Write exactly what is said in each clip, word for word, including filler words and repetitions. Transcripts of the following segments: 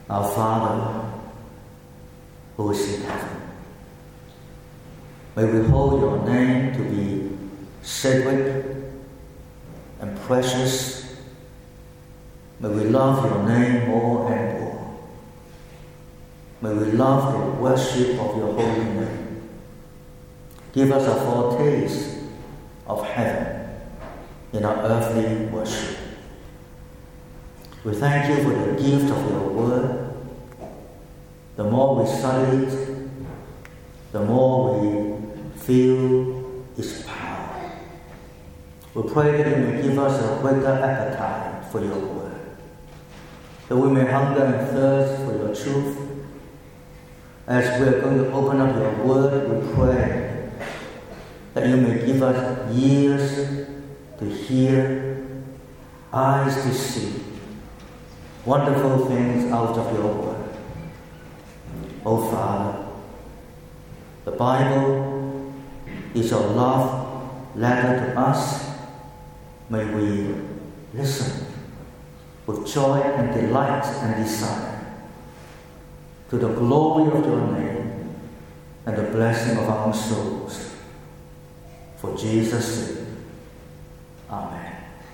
Our Father, who is in heaven, may we hold your name to be sacred and precious. May we love your name more and more. May we love the worship of your holy name. Give us a foretaste of heaven in our earthly worship. We thank you for the gift of your word. The more we study it, the more we feel its power. We pray that you may give us a greater appetite for your word, that we may hunger and thirst for your truth. As we are going to open up your word, we pray that you may give us ears to hear, eyes to see wonderful things out of your word. Oh Father, the Bible is your love letter to us. May we listen with joy and delight and desire to the glory of your name and the blessing of our souls. For Jesus' sake. Amen.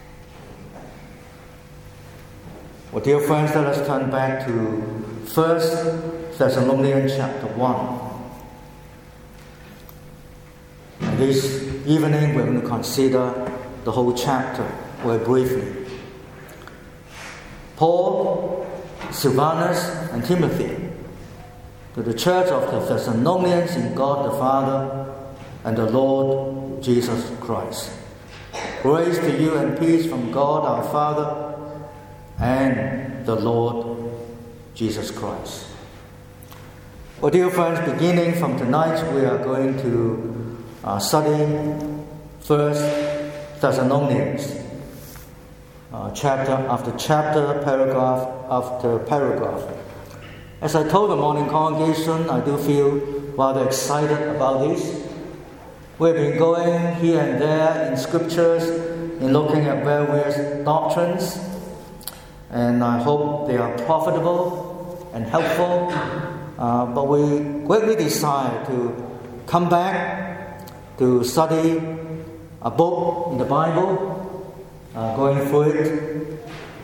Well, dear friends, let us turn back to First Thessalonians chapter one. And this evening we're going to consider the whole chapter very briefly. Paul, Silvanus, and Timothy, to the church of the Thessalonians in God the Father and the Lord Jesus Christ. Grace to you and peace from God our Father and the Lord Jesus Christ. Well, dear friends, beginning from tonight, we are going to uh, study First Thessalonians, uh, chapter after chapter, paragraph after paragraph. As I told the morning congregation, I do feel rather excited about this. We've been going here and there in scriptures, in looking at various doctrines, and I hope they are profitable and helpful. Uh, but we greatly desire to come back to study a book in the Bible, uh, going through it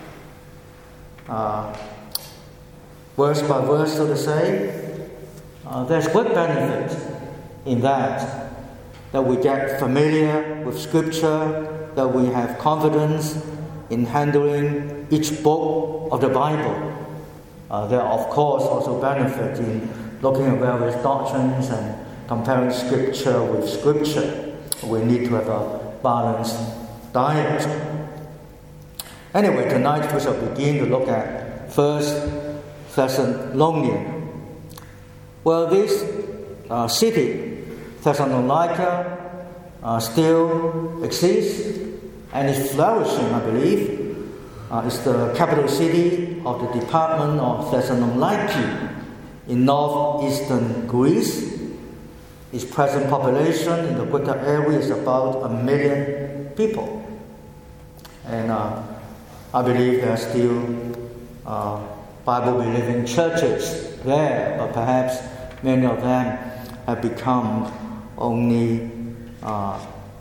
uh, verse by verse, so to say. Uh, there's great benefit in that. That we get familiar with Scripture, that we have confidence in handling each book of the Bible. Uh, there are, of course, also benefits in looking at various doctrines and comparing Scripture with Scripture. We need to have a balanced diet. Anyway, tonight we shall begin to look at First Thessalonians. Well, this uh, city, Thessalonica, uh, still exists and is flourishing, I believe. Uh, it's the capital city of the department of Thessaloniki in northeastern Greece. Its present population in the greater area is about a million people. And uh, I believe there are still uh, Bible-believing churches there, but perhaps many of them have become only uh,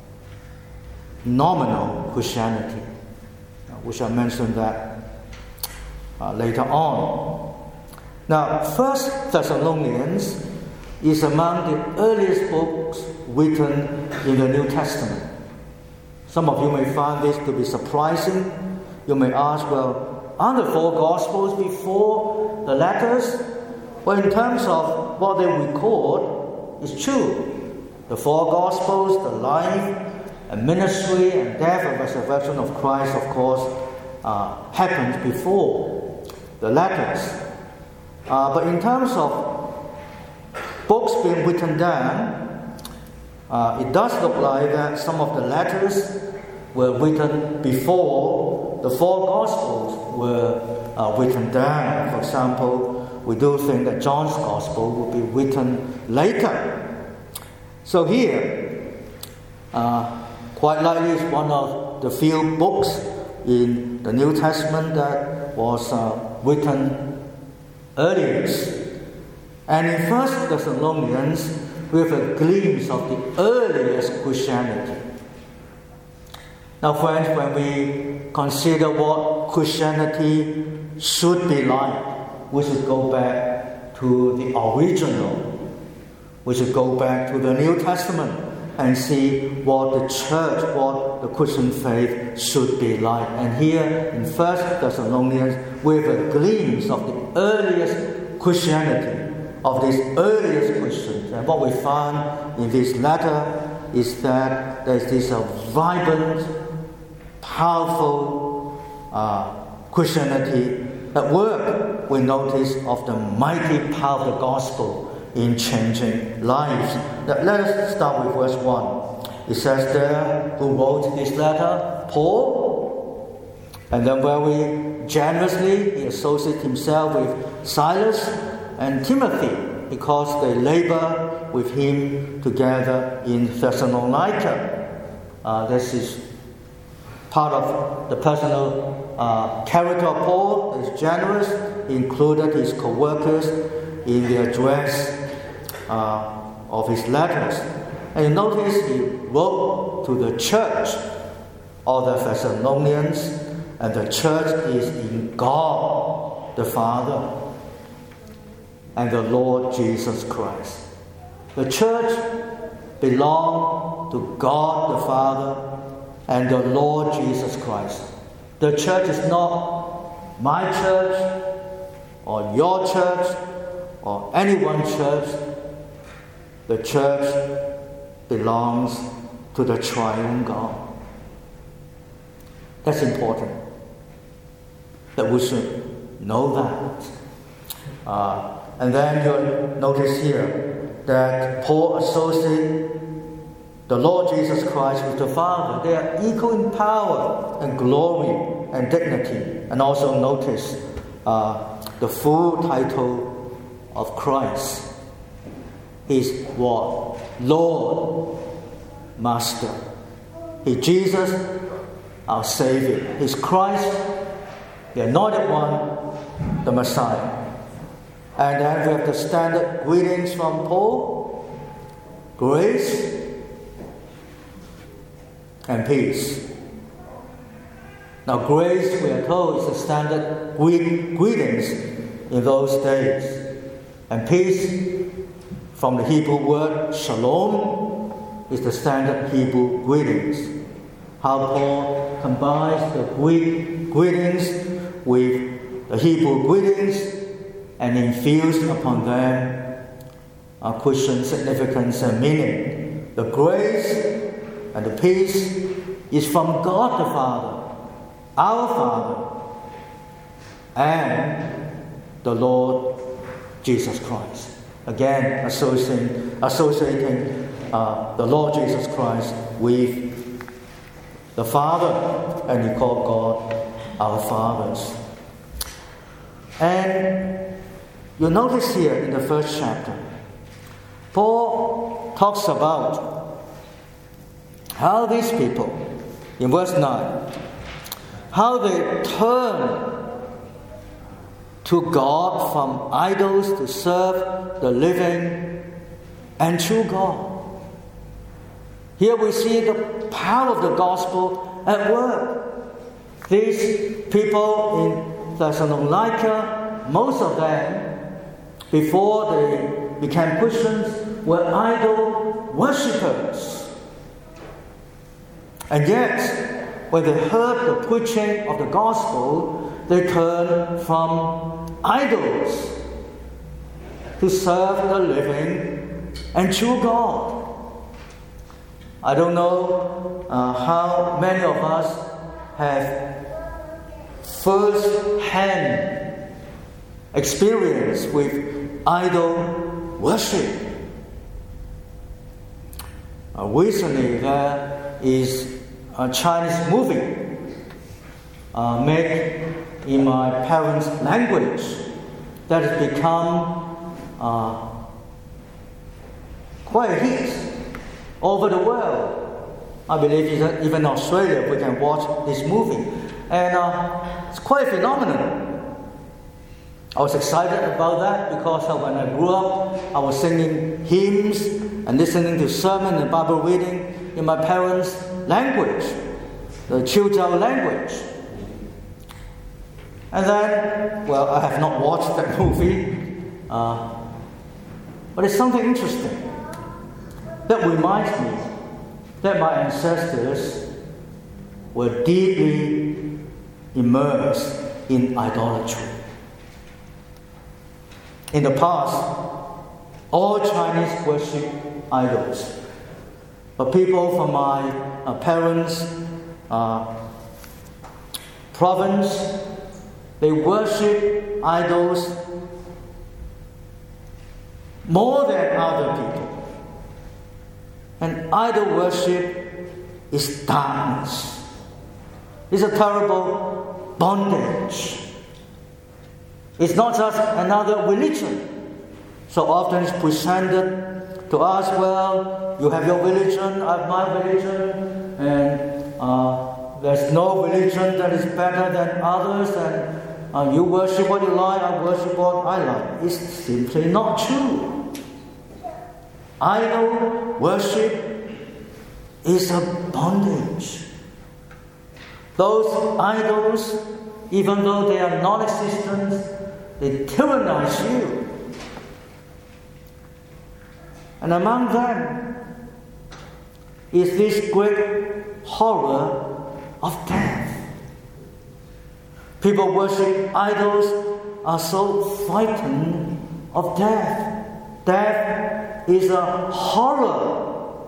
nominal Christianity. We shall mention that uh, later on. Now, First Thessalonians is among the earliest books written in the New Testament. Some of you may find this to be surprising. You may ask, well, aren't the four Gospels before the letters? Well, in terms of what they record, it's true. The four Gospels, the life and ministry and death and resurrection of Christ, of course, uh, happened before the letters. Uh, but in terms of books being written down, uh, it does look like that some of the letters were written before the four Gospels were uh, written down. For example, we do think that John's Gospel will be written later. So here, uh, quite likely is one of the few books in the New Testament that was uh, written earliest. And in First Thessalonians, we have a glimpse of the earliest Christianity. Now, friends, when we consider what Christianity should be like, we should go back to the original. We should go back to the New Testament and see what the church, what the Christian faith should be like. And here in First Thessalonians, we have a glimpse of the earliest Christianity, of these earliest Christians. And what we find in this letter is that there's this uh, vibrant, powerful uh, Christianity at work. We notice of the mighty power of the gospel in changing lives. Now, let us start with verse one. It says there, who wrote this letter? Paul. And then very generously he associates himself with Silas and Timothy because they labor with him together in Thessalonica. Uh, this is part of the personal uh, character of Paul. Is generous. He included his co-workers in the address uh, of his letters. And you notice he wrote to the church of the Thessalonians, and the church is in God the Father and the Lord Jesus Christ. The church belongs to God the Father and the Lord Jesus Christ. The church is not my church or your church or anyone's church. The church belongs to the triune God. That's important, that we should know that. Uh, and then you'll notice here that Paul associates the Lord Jesus Christ with the Father. They are equal in power and glory and dignity. And also notice uh, the full title of Christ is what? Lord, Master. He's Jesus, our Savior. He's Christ, the Anointed One, the Messiah. And then we have the standard greetings from Paul: grace and peace. Now, grace, we are told, is the standard greetings in those days. And peace, from the Hebrew word shalom, is the standard Hebrew greetings. How Paul combines the Greek greetings with the Hebrew greetings and infused upon them a Christian significance and meaning. The grace and the peace is from God the Father, our Father, and the Lord Jesus Christ. Again, associating, associating uh, the Lord Jesus Christ with the Father, and he called God our fathers. And you notice here in the first chapter, Paul talks about how these people, in verse nine, how they turn to God from idols to serve the living and true God. Here we see the power of the gospel at work. These people in Thessalonica, most of them, before they became Christians, were idol worshippers. And yet, when they heard the preaching of the gospel, they turned from idols to serve the living and true God. I don't know uh, how many of us have first-hand experience with idol worship. Uh, recently, there is a Chinese movie uh, made in my parents' language that has become uh, quite a hit over the world. I believe even in Australia we can watch this movie. And uh, it's quite a phenomenon. I was excited about that because when I grew up, I was singing hymns and listening to sermon and Bible reading in my parents' language, the Chilzhou language. And then, well, I have not watched that movie, uh, but it's something interesting that reminds me that my ancestors were deeply immersed in idolatry. In the past, all Chinese worship idols. But people from my uh, parents' uh, province, they worship idols more than other people. And idol worship is darkness. It's a terrible bondage. It's not just another religion. So often it's presented to us, well, you have your religion, I have my religion, and uh, there's no religion that is better than others, and uh, you worship what you like, I worship what I like. It's simply not true. Idol worship is a bondage. Those idols, even though they are non-existent, they tyrannize you. And among them is this great horror of death. People worship idols are so frightened of death. Death is a horror.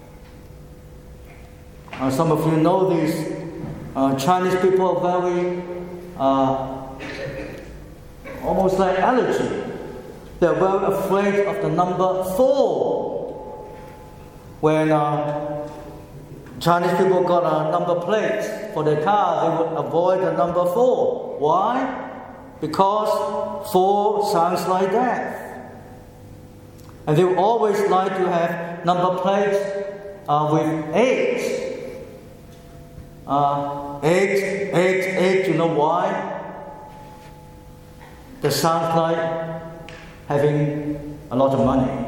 Uh, some of you know this. Uh, Chinese people are very uh, almost like allergy. They're very afraid of the number four. When uh, Chinese people got a number plate for their car, they would avoid the number four. Why? Because four sounds like death. And they would always like to have number plates uh, with eight. Uh, eight, eight, eight, you know why? That sounds like having a lot of money.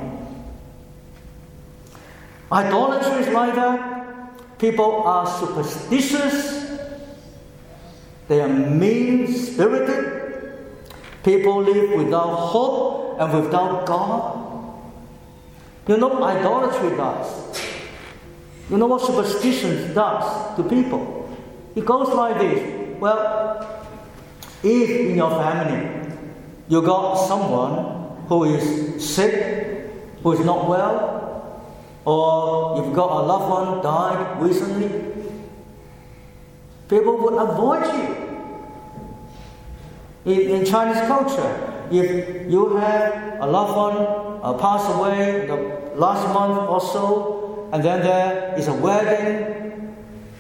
Idolatry is like that. People are superstitious. They are mean-spirited. People live without hope and without God. You know what idolatry does? You know what superstition does to people? It goes like this. Well, if in your family you got someone who is sick, who is not well, or you've got a loved one died recently, people would avoid you. In, in Chinese culture, if you have a loved one uh, pass away in the last month or so, and then there is a wedding,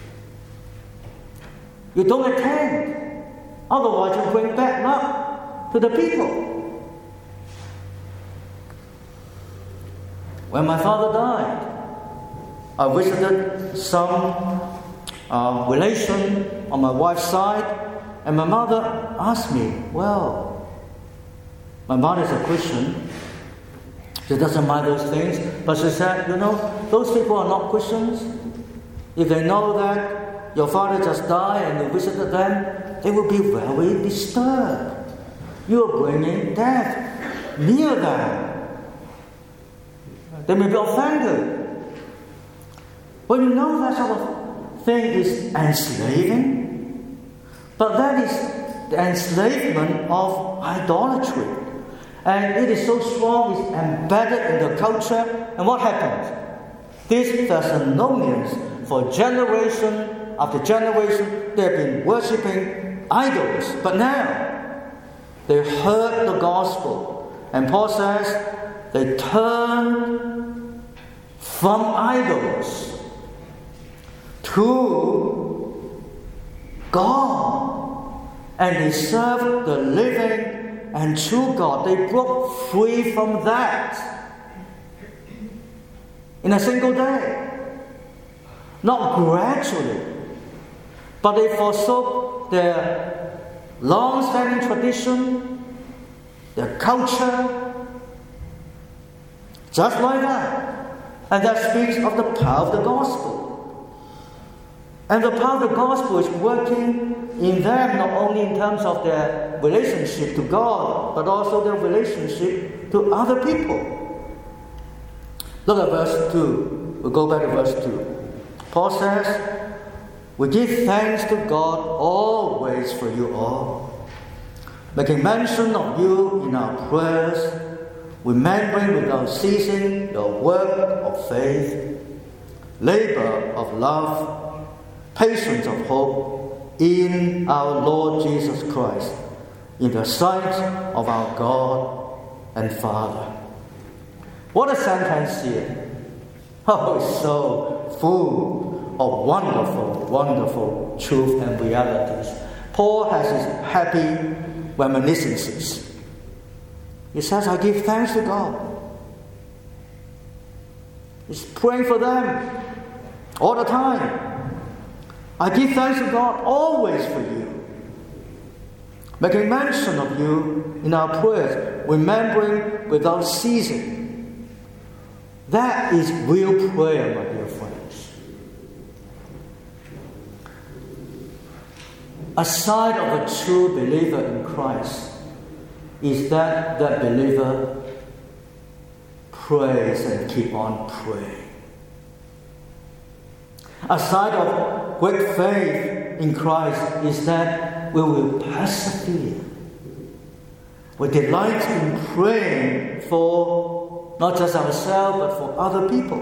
you don't attend. Otherwise, you bring bad luck to the people. When my father died, I visited some uh, relation on my wife's side, and my mother asked me, well, my mother is a Christian. She doesn't mind those things, but she said, you know, those people are not Christians. If they know that your father just died and you visited them, they will be very disturbed. You are bringing death near them. They may be offended. Well, you know that sort of thing is enslaving, but that is the enslavement of idolatry. And it is so strong, it's embedded in the culture. And what happens? These Thessalonians, for generation after generation, they have been worshipping idols. But now, they heard the gospel. And Paul says, they turned from idols to God. And they served the living and true God. They broke free from that in a single day. Not gradually, but they forsook their long-standing tradition their culture, just like that. And that speaks of the power of the gospel. And the power of the gospel is working in them not only in terms of their relationship to God, but also their relationship to other people. Look at verse two. We'll go back to verse two. Paul says, "We give thanks to God always for you all, making mention of you in our prayers, remembering without ceasing your work of faith, labor of love, patience of hope in our Lord Jesus Christ, in the sight of our God and Father." What a sentence here! Oh, it's so full of wonderful, wonderful truth and realities. Paul has his happy reminiscences. He says, "I give thanks to God." He's praying for them all the time. "I give thanks to God always for you, making mention of you in our prayers, remembering without ceasing." That is real prayer, my dear friends. A sign of a true believer in Christ is that that believer prays and keep on praying. A sign of great faith in Christ is that we will persevere. We delight in praying for not just ourselves, but for other people.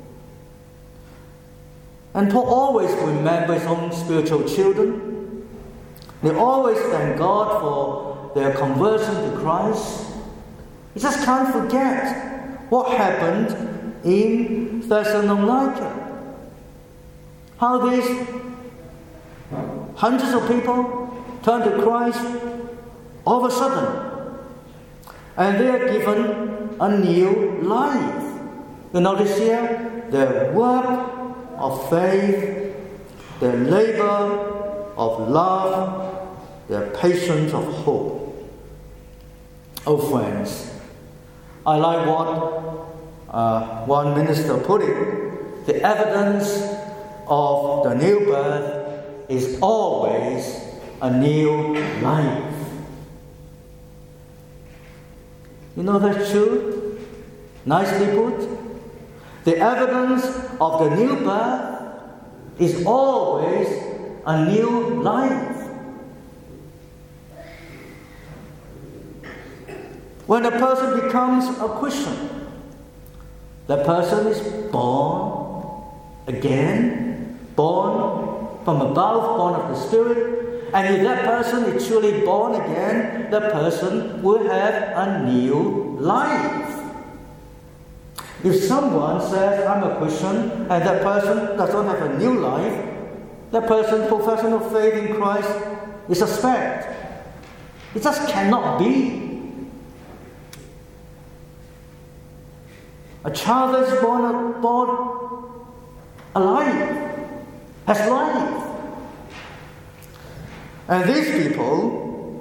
And Paul always remembers his own spiritual children. They always thank God for their conversion to Christ. He just can't forget what happened in Thessalonica. How these hundreds of people turned to Christ all of a sudden. And they are given a new life. You notice here, their work of faith, their labor of love, their patience of hope. Oh, friends, I like what uh, one minister put it. The evidence of the new birth is always a new life. You know that's true? Nicely put. The evidence of the new birth is always a new life. When a person becomes a Christian, the person is born again, born from above, born of the Spirit. And if that person is truly born again, the person will have a new life. If someone says, "I'm a Christian," and that person does not have a new life, that person's profession of faith in Christ is suspect. It just cannot be. A child that is born, born alive, has life. And these people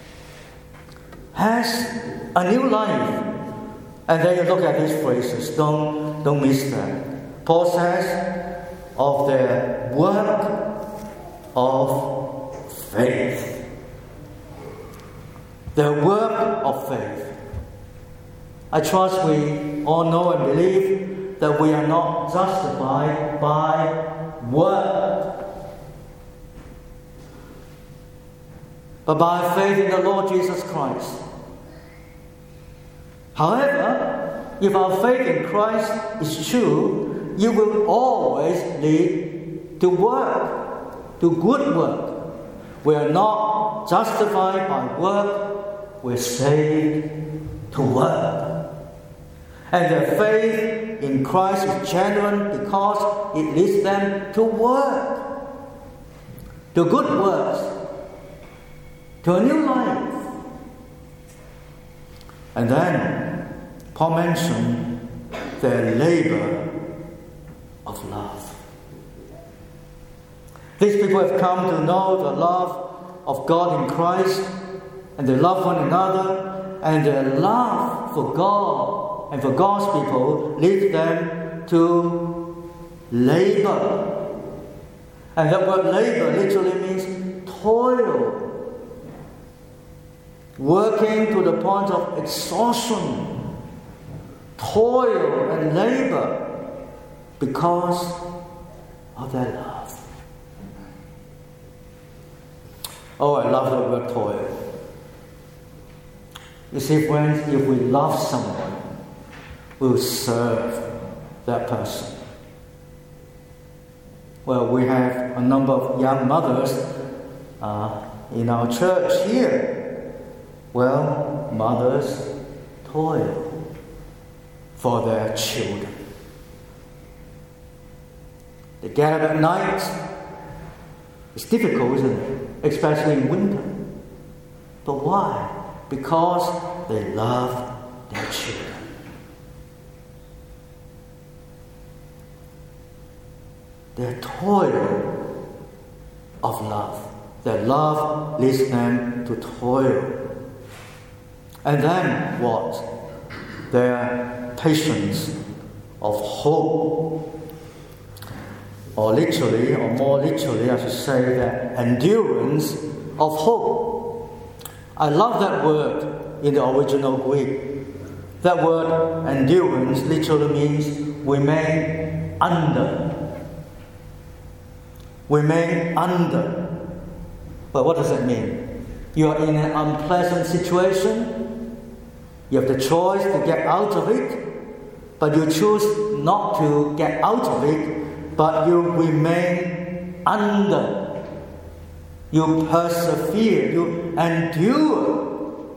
has a new life. And then you look at these phrases, don't, don't miss that. Paul says, of their work of faith. Their work of faith. I trust we all know and believe that we are not justified by work, but by faith in the Lord Jesus Christ. However, if our faith in Christ is true, you will always lead to work, to good work. We are not justified by work, we're saved to work. And their faith in Christ is genuine because it leads them to work, to good works, to a new life. And then Paul mentioned their labor of love. These people have come to know the love of God in Christ, and they love one another, and their love for God and for God's people leads them to labor. And that word labor literally means toil. Working to the point of exhaustion, toil and labor because of their love. Oh, I love the word toil. You see, friends, if we love someone, we'll serve that person. Well, we have a number of young mothers uh, in our church here. Well, mothers toil for their children. They get up at night. It's difficult, isn't it? Especially in winter. But why? Because they love their children. Their toil of love. Their love leads them to toil. And then what? Their patience of hope. Or literally, or more literally, I should say, the endurance of hope. I love that word in the original Greek. That word endurance literally means remain under. Remain under. But what does that mean? You are in an unpleasant situation. You have the choice to get out of it, but you choose not to get out of it, but you remain under. You persevere. You endure.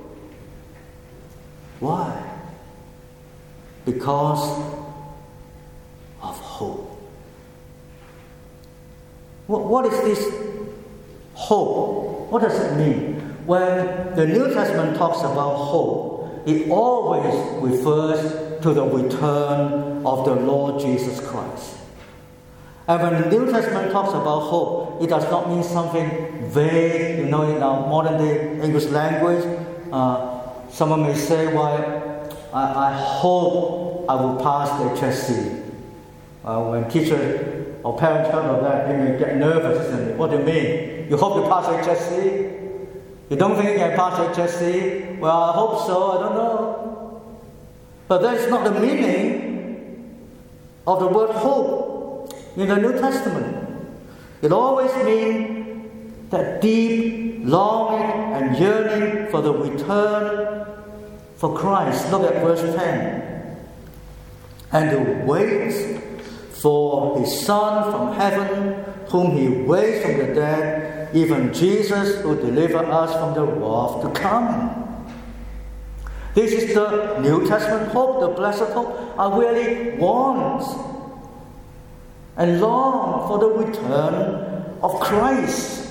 Why? Because of hope. What, what is this hope? What does it mean? When the New Testament talks about hope, it always refers to the return of the Lord Jesus Christ. And when the New Testament talks about hope, it does not mean something vague, you know, in our modern day English language. Uh, someone may say, well, I, I hope I will pass the H S C. Uh, when teachers or parents heard of that, they may get nervous, isn't it? What do you mean? You hope to pass the H S C? You don't think you can pass the H S C? Well, I hope so, I don't know. But that's not the meaning of the word hope. In the New Testament, it always means that deep longing and yearning for the return for Christ. Look at verse ten. And to wait for His Son from heaven, whom He raised from the dead, even Jesus who delivered us from the wrath to come. This is the New Testament hope, the blessed hope I really want and long for the return of Christ.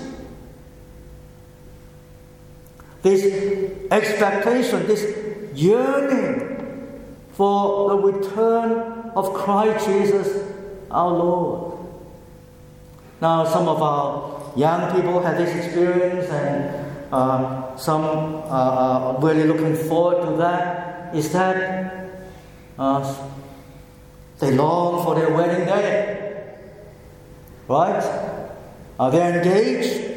This expectation, this yearning for the return of Christ Jesus our Lord. Now, some of our young people have this experience, and uh, some uh, are really looking forward to that, is that uh, they long for their wedding day. Right? Are they engaged?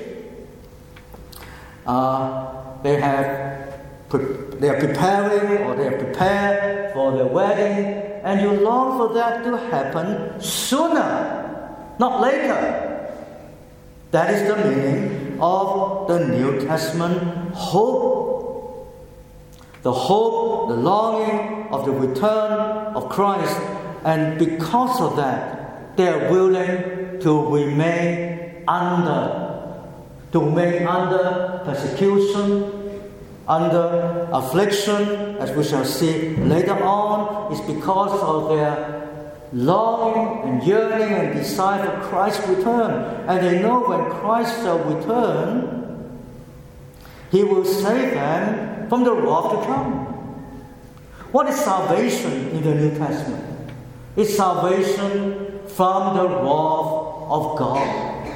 Uh, they have pre- they are preparing or they are prepared for their wedding, and you long for that to happen sooner, not later. That is the meaning of the New Testament hope. The hope, the longing of the return of Christ, and because of that, they are willing to remain under, to remain under persecution, under affliction, as we shall see later on, is because of their longing and yearning and desire for Christ's return. And they know when Christ shall return, He will save them from the wrath to come. What is salvation in the New Testament? It's salvation from the wrath of God.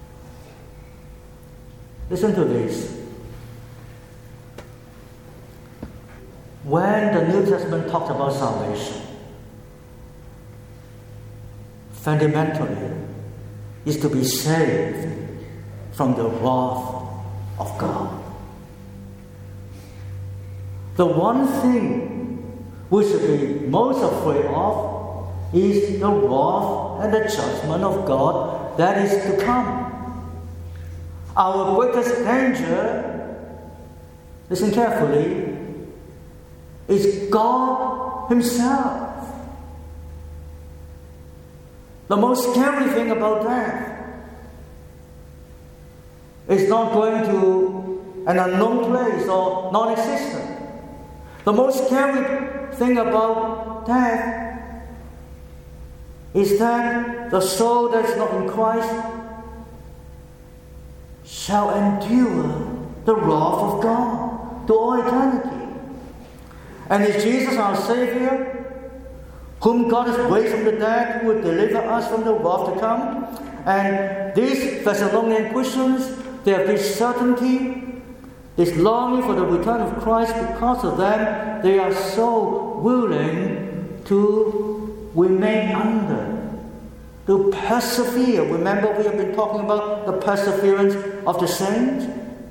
Listen to this. when the New Testament talks about salvation, fundamentally, is to be saved from the wrath of God. The one thing we should be most afraid of is the wrath and the judgment of God that is to come. Our greatest danger, listen carefully, is God Himself. The most scary thing about death is not going to an unknown place or non-existent. The most scary thing about death is that the soul that is not in Christ shall endure the wrath of God to all eternity. And is Jesus our Savior, whom God has raised from the dead, who will deliver us from the wrath to come? And these Thessalonian Christians, they have this certainty, this longing for the return of Christ. Because of them, they are so willing to remain under, to persevere. Remember, we have been talking about the perseverance of the saints.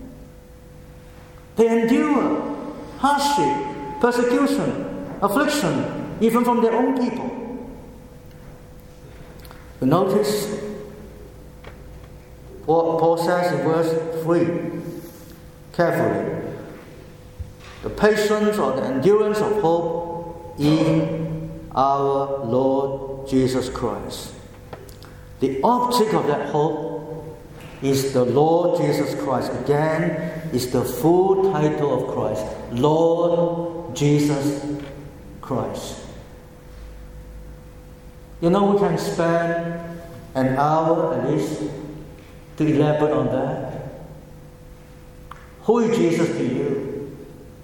They endure hardship, persecution, affliction, even from their own people. You notice what Paul says in verse three. Carefully. The patience or the endurance of hope in our Lord Jesus Christ. The object of that hope is the Lord Jesus Christ. Again, is the full title of Christ. Lord Jesus Christ. You know, we can spend an hour at least to elaborate on that. Who is Jesus to you?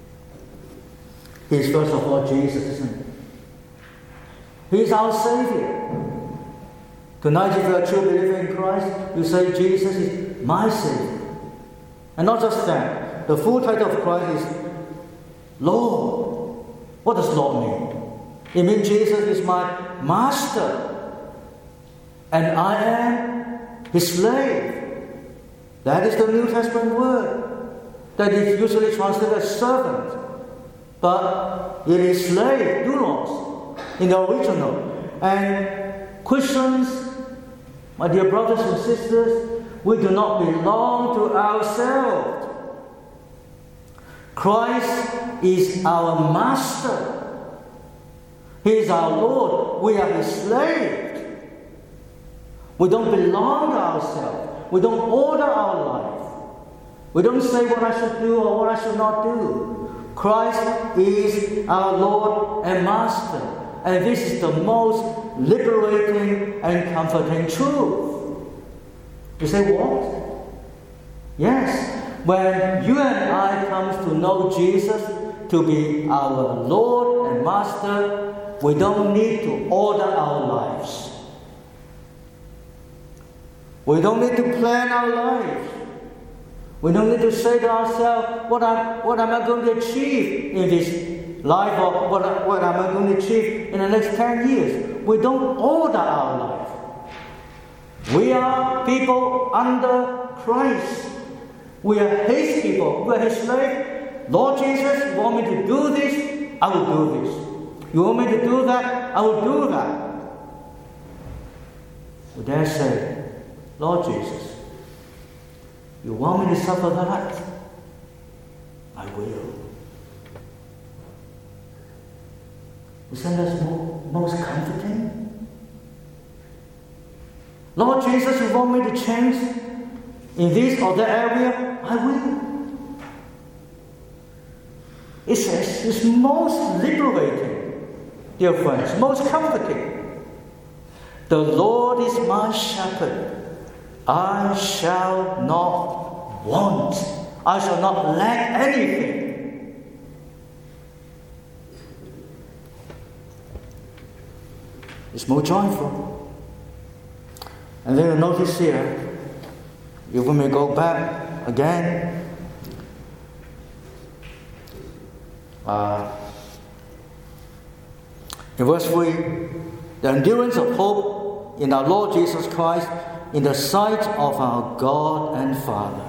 He is first of all Jesus, isn't he? He is our Savior. Tonight, if you are a true believer in Christ, you say Jesus is my Savior. And not just that. The full title of Christ is Lord. What does Lord mean? It means Jesus is my Master. And I am His slave. That is the New Testament word. That is usually translated as servant. But it is slave, doulos, in the original. And Christians, my dear brothers and sisters, we do not belong to ourselves. Christ is our Master. He is our Lord. We are His slaves. We don't belong to ourselves. We don't order our life. We don't say what I should do or what I should not do. Christ is our Lord and Master. And this is the most liberating and comforting truth. You say, what? Yes. When you and I come to know Jesus to be our Lord and Master, we don't need to order our lives. We don't need to plan our lives. We don't need to say to ourselves, what, I, what am I going to achieve in this life, or what, what am I going to achieve in the next ten years? We don't order our life. We are people under Christ. We are His people. We are His slave. Lord Jesus, you want me to do this? I will do this. You want me to do that? I will do that. We dare say, Lord Jesus, you want me to suffer that? I will. Isn't that most comforting? Lord Jesus, you want me to change in this or that area? I will. It says it's most liberating, dear friends, most comforting. The Lord is my shepherd. I shall not want. I shall not lack anything. It's more joyful. And then you notice here, if we may go back again, uh, In verse three, the endurance of hope in our Lord Jesus Christ in the sight of our God and Father.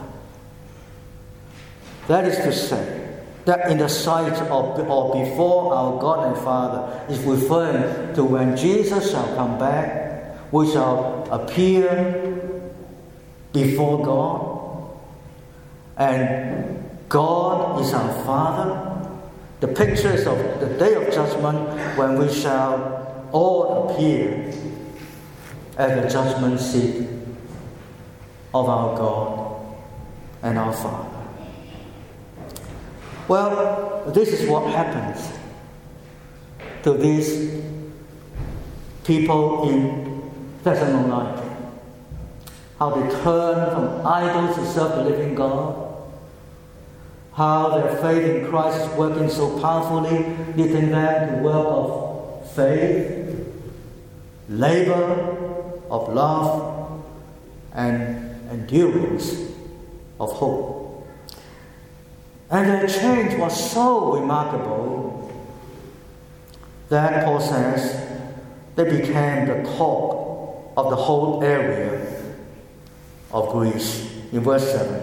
That is to say, that in the sight of or before our God and Father is referring to when Jesus shall come back, we shall appear before God, and God is our Father. The picture is of the day of judgment when we shall all appear at the judgment seat of our God and our Father. Well, this is what happens to these people in Thessalonica. How they turn from idols to serve the living God. How their faith in Christ is working so powerfully, leading them to work of faith, labor of love, and endurance of hope. And their change was so remarkable that Paul says they became the talk of the whole area of Greece. In verse seven.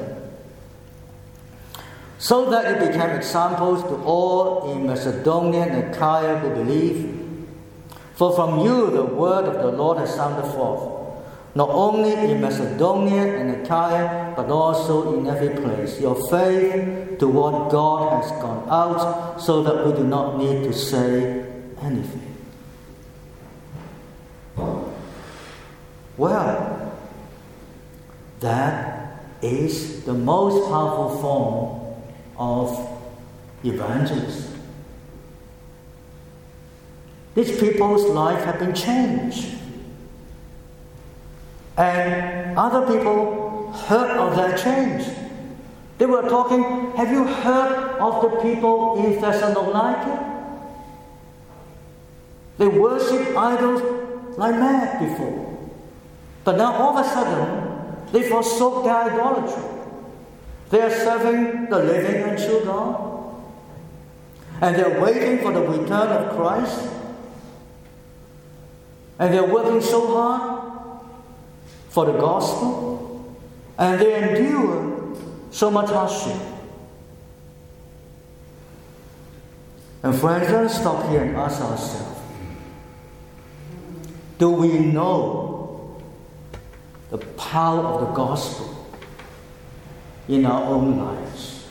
So that you became examples to all in Macedonia and Achaia who believe. For from you the word of the Lord has sounded forth, not only in Macedonia and Achaia, but also in every place. Your faith toward God has gone out, so that we do not need to say anything. Well, that is the most powerful form of evangelism. These people's life have been changed. And other people heard of that change. They were talking, have you heard of the people in Thessalonica? They worship idols like mad before. But now all of a sudden, they forsook their idolatry. They are serving the living and true God. And they're waiting for the return of Christ. And they're working so hard for the gospel. And they endure so much hardship. And friends, let us stop here and ask ourselves, do we know the power of the gospel in our own lives?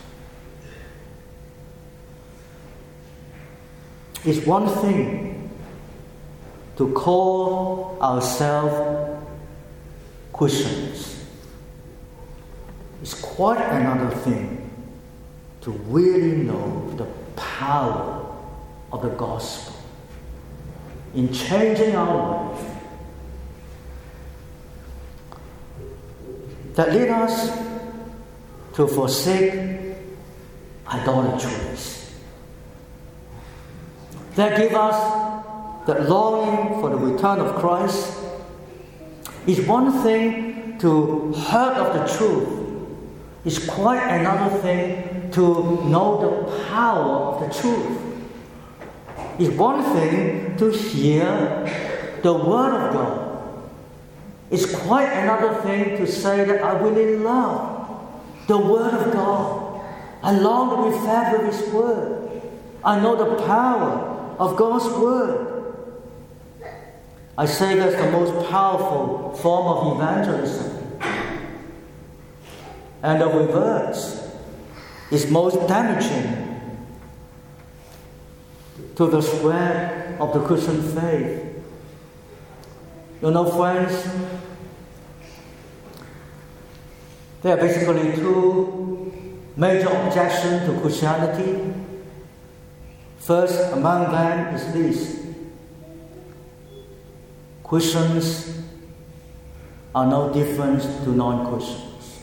It's one thing to call ourselves Christians. It's quite another thing to really know the power of the gospel in changing our life, that lead us to forsake idolatries, that give us the longing for the return of Christ. It's one thing to hear of the truth. It's quite another thing to know the power of the truth. It's one thing to hear the word of God. It's quite another thing to say that I really love the word of God. I long to be fed with His word. I know the power of God's word. I say that's the most powerful form of evangelism. And the reverse is most damaging to the spread of the Christian faith. You know, friends, there are basically two major objections to Christianity. First among them is this: Christians are no different to non-Christians.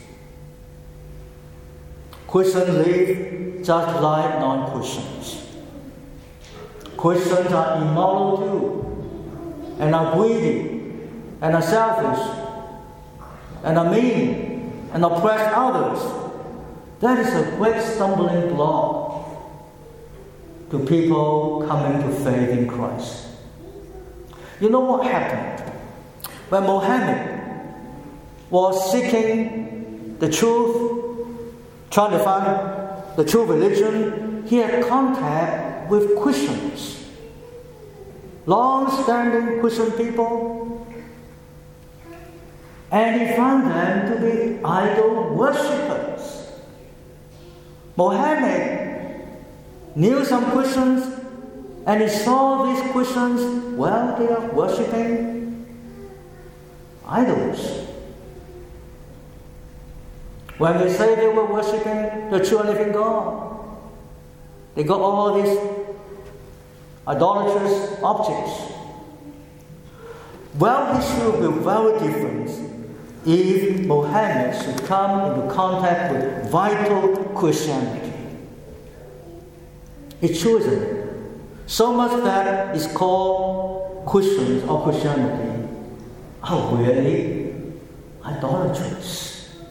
Christians live just like non-Christians. Christians are immoral too, and are greedy, and are selfish, and are mean, and oppress others. That is a great stumbling block to people coming to faith in Christ. You know what happened? When Mohammed was seeking the truth, trying to find the true religion, he had contact with Christians, long-standing Christian people, and he found them to be idol worshippers. Mohammed knew some Christians, and he saw these Christians, well, they are worshipping idols. When they say they were worshipping the true and living God, they got all these idolatrous objects. Well, history will be very different if Mohammed should come into contact with vital Christianity. It's true, isn't it? So much that is called Christians or Christianity are really idolatrous.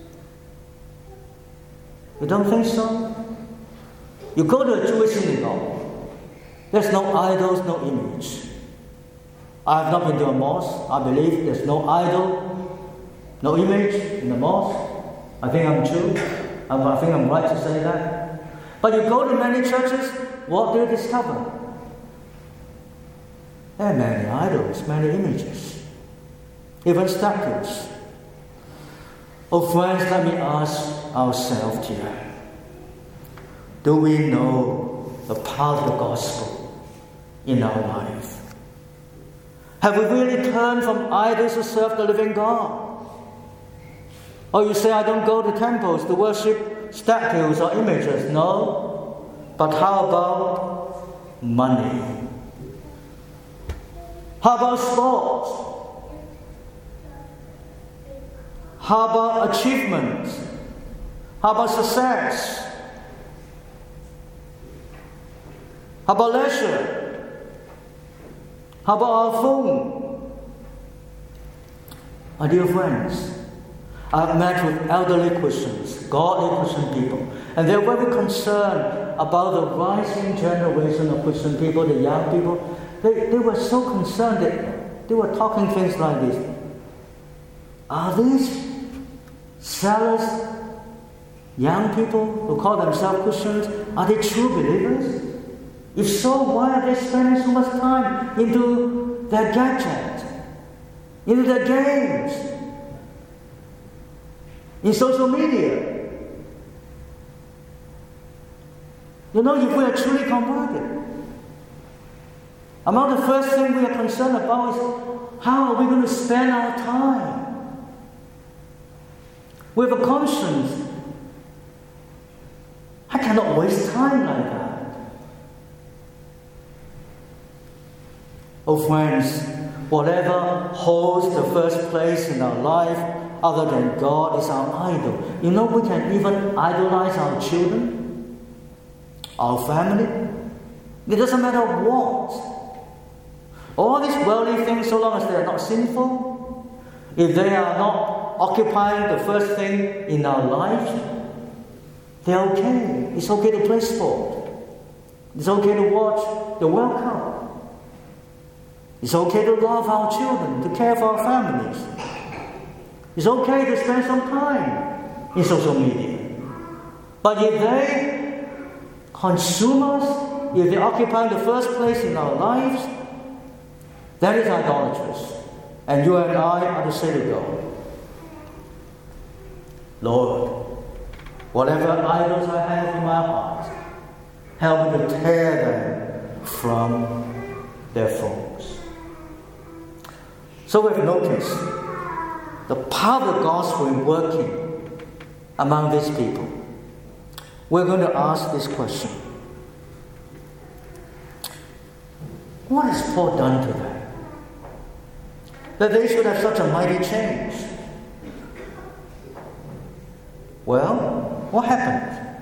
You don't think so? You go to a Jewish synagogue, there's no idols, no image. I have not been to a mosque. I believe there's no idol, no image in the mosque. I think I'm true. I think I'm right to say that. But you go to many churches, what do you discover? There are many idols, many images, even statues. Oh friends, let me ask ourselves here. Do we know the power of the gospel in our life? Have we really turned from idols to serve the living God? Or you say, I don't go to temples to worship statues or images. No. But how about money? How about sports? How about achievements? How about success? How about leisure? How about our phone? My dear friends, I've met with elderly Christians, godly Christian people, and they're very concerned about the rising generation of Christian people, the young people. They, they were so concerned that they were talking things like this. Are these zealous young people who call themselves Christians, are they true believers? If so, why are they spending so much time into their gadgets, into their games, in social media? You know, if we are truly converted, among the first thing we are concerned about is how are we going to spend our time? We have a conscience. I cannot waste time like that. Oh friends, whatever holds the first place in our life other than God is our idol. You know, we can even idolize our children, our family. It doesn't matter what. All these worldly things, so long as they are not sinful, if they are not occupying the first thing in our lives, they're okay. It's okay to play sport. It's okay to watch the World Cup. It's okay to love our children, to care for our families. It's okay to spend some time in social media. But if they consume us, if they occupy the first place in our lives, that is idolatrous. And you and I are to say to God, Lord, whatever idols I have in my heart, help me to tear them from their thrones. So we've noticed the power of the gospel in working among these people. We're going to ask this question. What has Paul done to them that they should have such a mighty change? Well, what happened?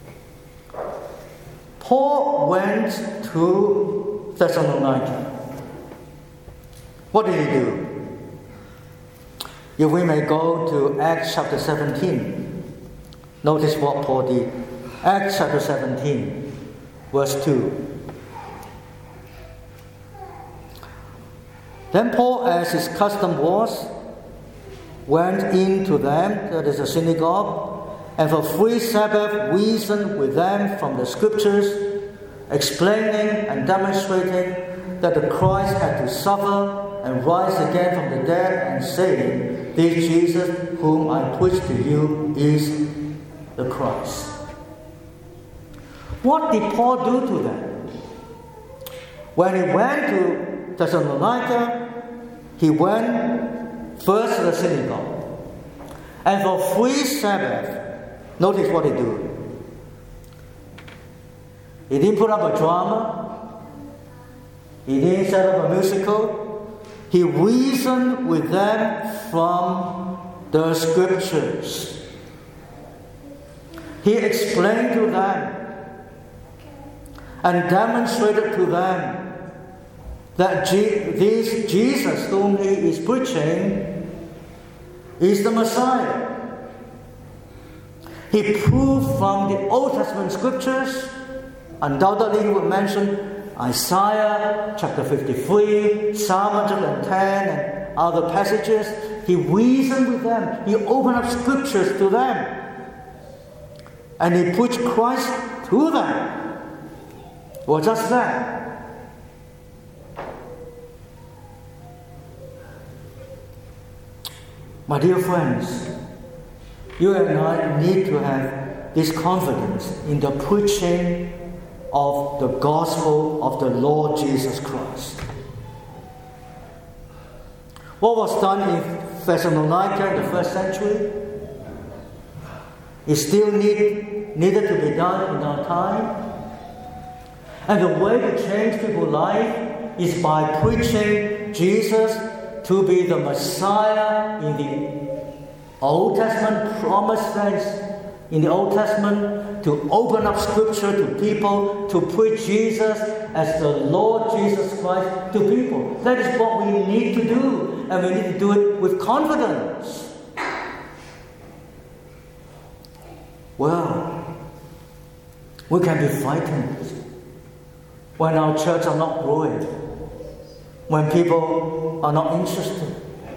Paul went to Thessalonica. What did he do? If we may go to Acts chapter seventeen, notice what Paul did. Acts chapter seventeen, verse two. Then Paul, as his custom was, went into them, that is a synagogue, and for three Sabbaths reasoned with them from the Scriptures, explaining and demonstrating that the Christ had to suffer and rise again from the dead, and saying, "This Jesus whom I preach to you is the Christ." What did Paul do to them? When he went to Thessalonica, he went first to the synagogue. And for three Sabbaths, notice what he did. He didn't put up a drama. He didn't set up a musical. He reasoned with them from the Scriptures. He explained to them and demonstrated to them that Je- this Jesus whom he is preaching is the Messiah. He proved from the Old Testament Scriptures, undoubtedly he would mention Isaiah chapter fifty-three, Psalm one hundred ten, and other passages. He reasoned with them. He opened up Scriptures to them. And he preached Christ to them. Well, just that. My dear friends, you and I need to have this confidence in the preaching of the gospel of the Lord Jesus Christ. What was done in Thessalonica in the first century is still need, needed to be done in our time. And the way to change people's life is by preaching Jesus to be the Messiah in the Old Testament, promised friends in the Old Testament, to open up Scripture to people, to preach Jesus as the Lord Jesus Christ to people. That is what we need to do, and we need to do it with confidence. Well, we can be frightened when our church are not growing, when people are not interested.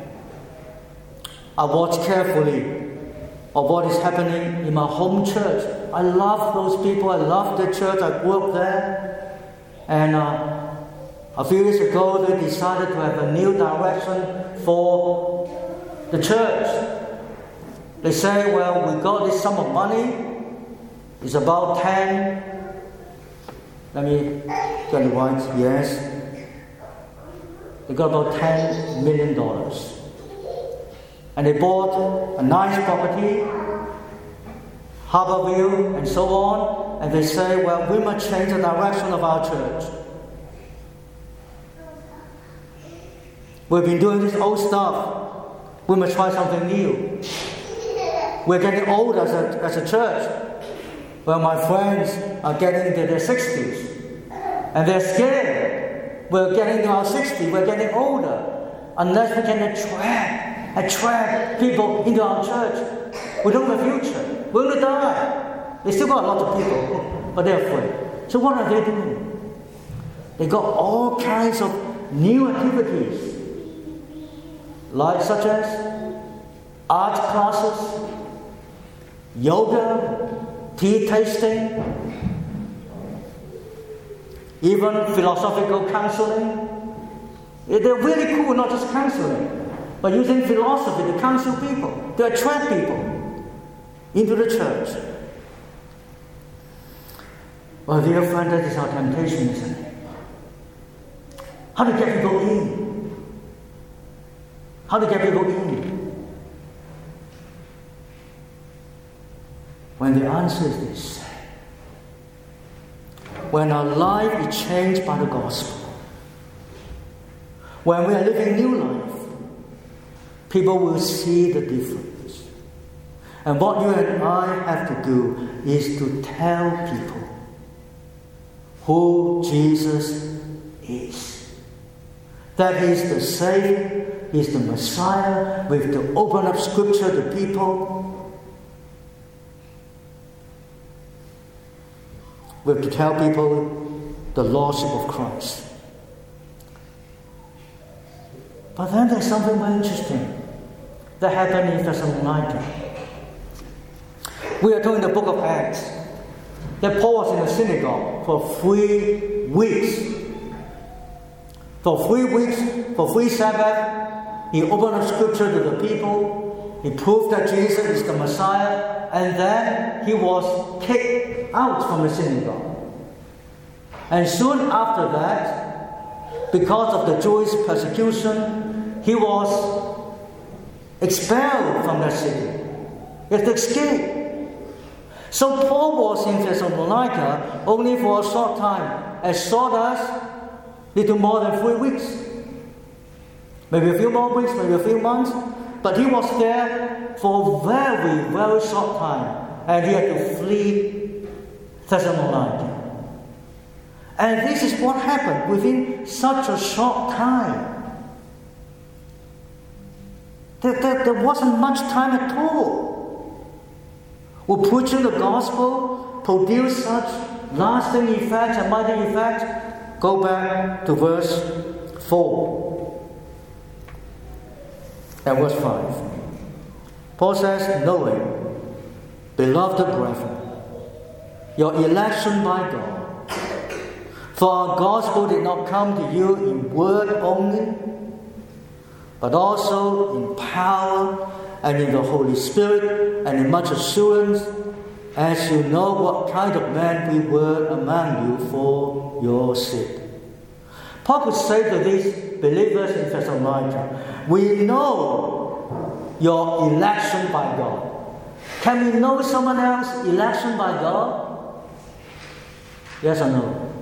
I watch carefully of what is happening in my home church. I love those people. I love the church. I grew up there. And uh, a few years ago, they decided to have a new direction for the church. They say, well, we got this sum of money. It's about ten. Let me get it right. Yes. They got about ten million dollars. And they bought a nice property, Harborview, and so on. And they say, well, we must change the direction of our church. We've been doing this old stuff. We must try something new. We're getting old as a, as a church. Well, my friends are getting into their sixties. And they're scared. We're getting to our sixties. We're getting older. Unless we can attract attract people into our church, we don't have a future. We're going to die. They still got a lot of people, but they're afraid. So what are they doing? They got all kinds of new activities, like such as art classes, yoga, tea tasting, even philosophical counseling. They're really cool, not just counseling, but using philosophy to counsel people, to attract people into the church. Well, dear friend, that is our temptation, isn't it? How to get people in? How to get people in? When the answer is this: when our life is changed by the gospel, when we are living new life, people will see the difference. And what you and I have to do is to tell people who Jesus is. That He is the Savior, He is the Messiah. We have to open up Scripture to people. We have to tell people the Lordship of Christ. But then there's something very interesting that happened in Thessalonica. We are told in the book of Acts that Paul was in the synagogue for three weeks. For three weeks, for three Sabbaths, he opened the scripture to the people. He proved that Jesus is the Messiah, and then he was kicked out from the synagogue. And soon after that, because of the Jewish persecution, he was expelled from that city. He had to escape. So Paul was in Thessalonica only for a short time, as short as little more than three weeks. Maybe a few more weeks, maybe a few months. But he was there for a very, very short time. And he had to flee Thessalonica. And this is what happened within such a short time. There, there, there wasn't much time at all. Will preaching the gospel produce such lasting effect and mighty effect? Go back to verse four and verse five. Paul says, knowing, beloved brethren, your election by God, for our gospel did not come to you in word only, but also in power and in the Holy Spirit and in much assurance, as you know what kind of men we were among you for your sake. Paul could say to these believers in Thessalonica, we know your election by God. Can we know someone else's election by God? Yes or no?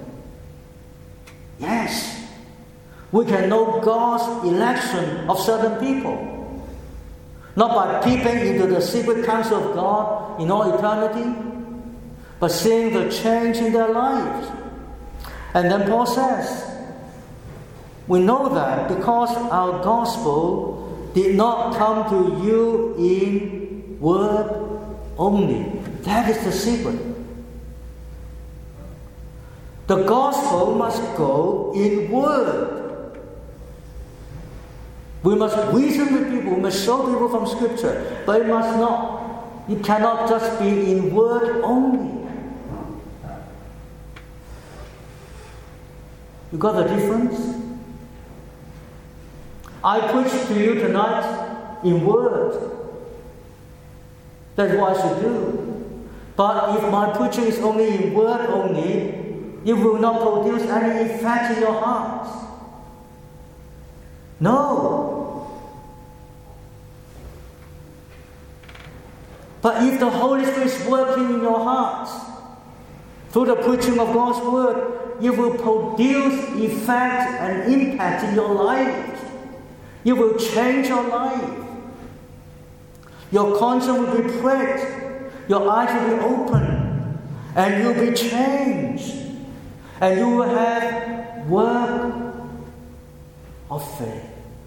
Yes. We can know God's election of certain people. Not by peeping into the secret counsel of God in all eternity, but seeing the change in their lives. And then Paul says, we know that because our gospel did not come to you in word only. That is the secret. The gospel must go in word. We must reason with people, we must show people from Scripture, but it must not, it cannot just be in word only. You got the difference? I preach to you tonight in word. That's what I should do. But if my preaching is only in word only, it will not produce any effect in your hearts. No. But if the Holy Spirit is working in your hearts through the preaching of God's word, it will produce effect and impact in your life. It will change your life. Your conscience will be pricked. Your eyes will be opened. And you'll be changed. And you will have work of faith,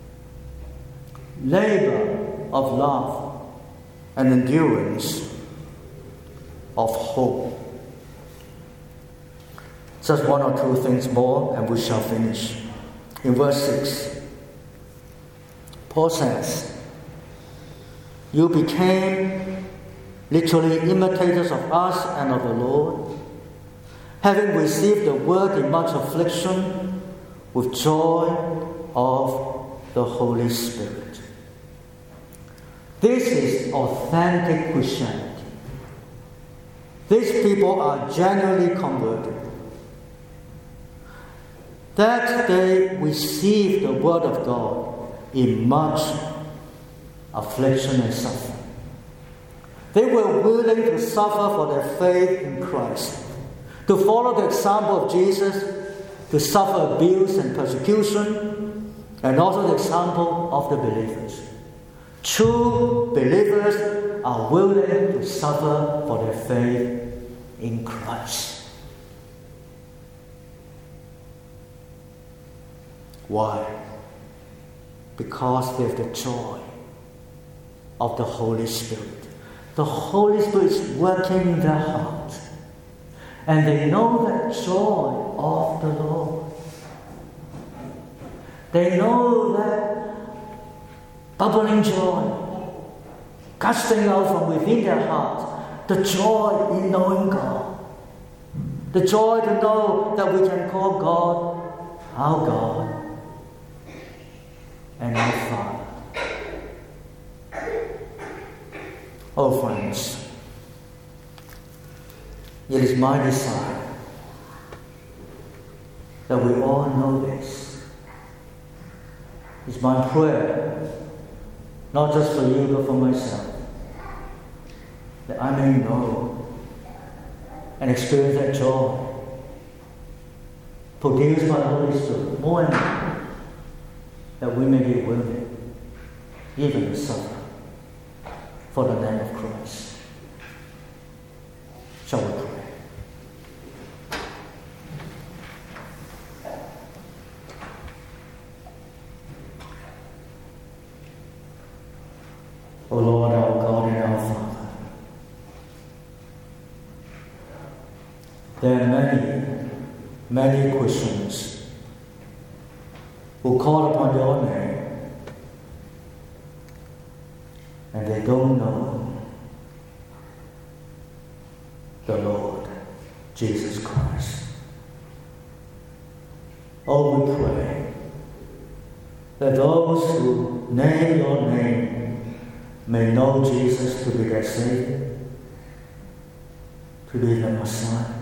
labor of love, and endurance of hope. Just one or two things more and we shall finish. In verse six, Paul says, you became literally imitators of us and of the Lord, having received the word in much affliction with joy of the Holy Spirit. This is authentic Christianity. These people are genuinely converted. That they received the word of God in much affliction and suffering. They were willing to suffer for their faith in Christ, to follow the example of Jesus, to suffer abuse and persecution, and also the example of the believers. True believers are willing to suffer for their faith in Christ. Why? Because they have the joy of the Holy Spirit. The Holy Spirit is working in their heart. And they know that joy of the Lord. They know that bubbling joy, casting out from within their hearts the joy in knowing God, the joy to know that we can call God our God and our Father. Oh friends, it is my desire that we all know this. It's my prayer, not just for you but for myself, that I may know and experience that joy produced by the Holy Spirit more and more, that we may be willing even to suffer for the name of Christ. Shall we pray? O Lord, our God and our Father, there are many, many Christians who call upon your name and they don't know the Lord Jesus Christ. Oh, we pray that those who name your name may know Jesus to be their Savior, to be their Messiah,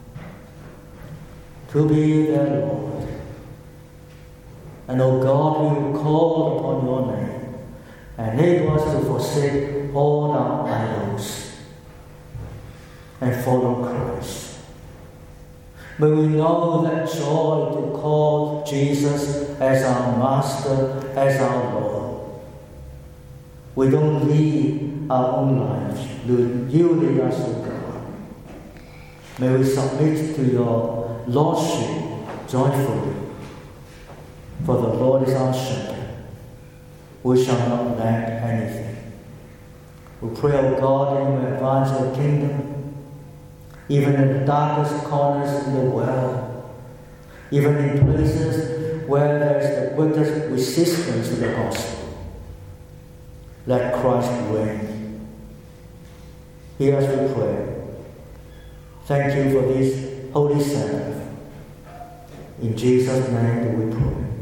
to be their Lord. And O God, we will call upon your name and enable us to forsake all our idols and follow Christ. May we know that joy to call Jesus as our Master, as our Lord. We don't lead our own lives. You lead us to God. May we submit to your Lordship joyfully. For the Lord is our shepherd. We shall not lack anything. We pray, O God, that you may advance your kingdom, even in the darkest corners in the world, even in places where there is the greatest resistance to the gospel. Let Christ reign. Hear us, we pray. Thank you for this holy Sabbath. In Jesus' name do we pray.